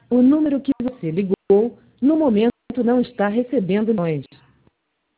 O número que você ligou, no momento, não está recebendo nós.